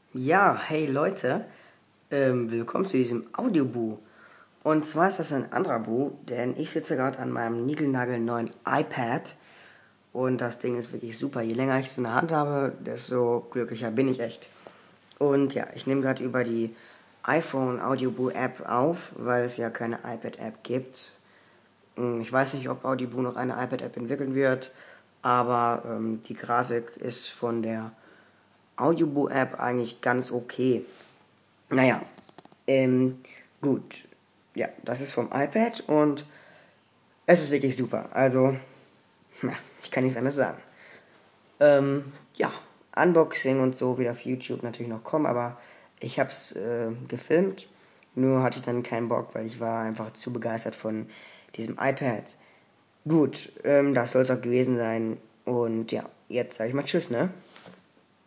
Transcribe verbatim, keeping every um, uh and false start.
Ja, hey Leute, ähm, willkommen zu diesem Audioboo. Und zwar ist das ein anderer Boo, denn ich sitze gerade an meinem niegelnagelneuen iPad und das Ding ist wirklich super. Je länger ich es in der Hand habe, desto glücklicher bin ich echt. Und ja, ich nehme gerade über die iPhone Audioboo App auf, weil es ja keine iPad App gibt. Hm, Ich weiß nicht, ob Audioboo noch eine iPad App entwickeln wird, aber ähm, die Grafik ist von der Audioboo App eigentlich ganz okay. Naja, ähm, gut. Ja, das ist vom iPad und es ist wirklich super. Also, na, ich kann nichts anderes sagen. Ähm, ja, Unboxing und so wird auf YouTube natürlich noch kommen, aber ich habe es äh, gefilmt. Nur hatte ich dann keinen Bock, weil ich war einfach zu begeistert von diesem iPad. Gut, ähm, das soll es auch gewesen sein. Und ja, jetzt sage ich mal Tschüss, ne?